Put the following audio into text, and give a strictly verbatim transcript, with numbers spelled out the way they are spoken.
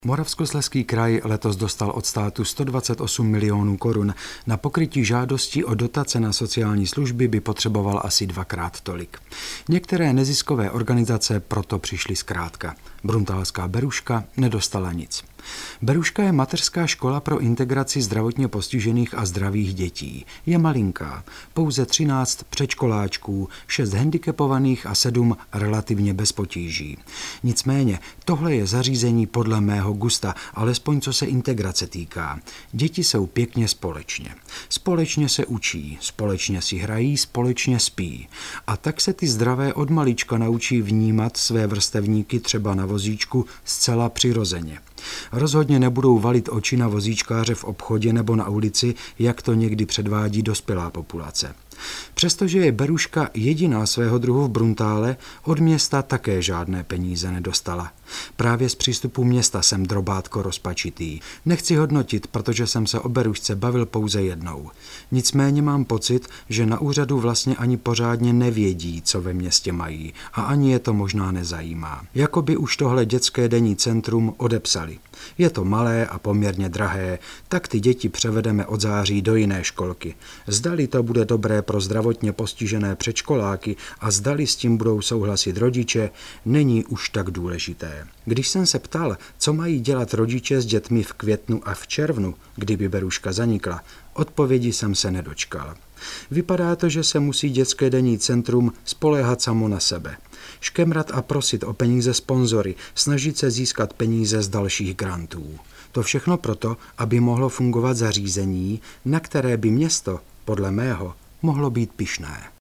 Moravskoslezský kraj letos dostal od státu sto dvacet osm milionů korun. Na pokrytí žádostí o dotace na sociální služby by potřeboval asi dvakrát tolik. Některé neziskové organizace proto přišly zkrátka. Bruntálská Beruška nedostala nic. Beruška je mateřská škola pro integraci zdravotně postižených a zdravých dětí. Je malinká, pouze třináct předškoláčků, šest handicapovaných a sedm relativně bez potíží. Nicméně tohle je zařízení podle mého gusta, alespoň co se integrace týká. Děti jsou pěkně společně. Společně se učí, společně si hrají, společně spí. A tak se ty zdravé od malička naučí vnímat své vrstevníky třeba na vozíčku zcela přirozeně. Rozhodně nebudou valit oči na vozíčkáře v obchodě nebo na ulici, jak to někdy předvádí dospělá populace. Přestože je Beruška jediná svého druhu v Bruntále, od města také žádné peníze nedostala. Právě z přístupu města jsem drobátko rozpačitý. Nechci hodnotit, protože jsem se o Berušce bavil pouze jednou. Nicméně mám pocit, že na úřadu vlastně ani pořádně nevědí, co ve městě mají, a ani je to možná nezajímá. Jakoby už tohle dětské denní centrum odepsali. Je to malé a poměrně drahé, tak ty děti převedeme od září do jiné školky. Zdali to bude dobré pro zdravotně postižené předškoláky a zdali s tím budou souhlasit rodiče, není už tak důležité. Když jsem se ptal, co mají dělat rodiče s dětmi v květnu a v červnu, kdyby Beruška zanikla, odpovědi jsem se nedočkal. Vypadá to, že se musí dětské denní centrum spoléhat samo na sebe. Škemrat a prosit o peníze sponzory, snažit se získat peníze z dalších grantů. To všechno proto, aby mohlo fungovat zařízení, na které by město, podle mého, mohlo být pyšné.